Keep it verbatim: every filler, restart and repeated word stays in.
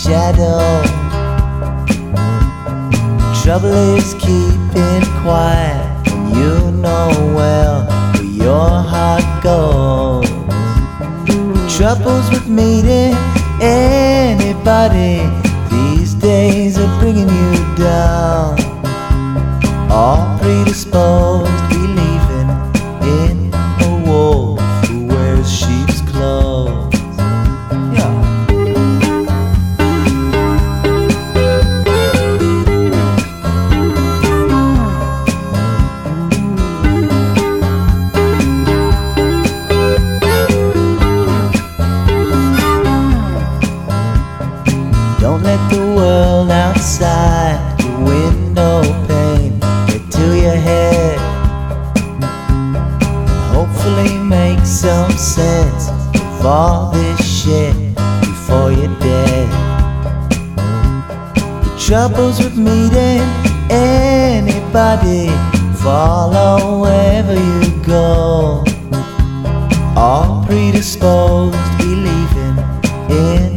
shadow. Trouble is keeping quiet, and you know well where your heart goes. Troubles with meeting anybody these days are bringing you down. All predisposed, believing in a wolf who wears sheep's clothes. Yeah. Don't let the world outside your window pane get to your head. Hopefully make some sense of all this shit before you're dead. The troubles with meeting anybody follow wherever you go. All predisposed, believing in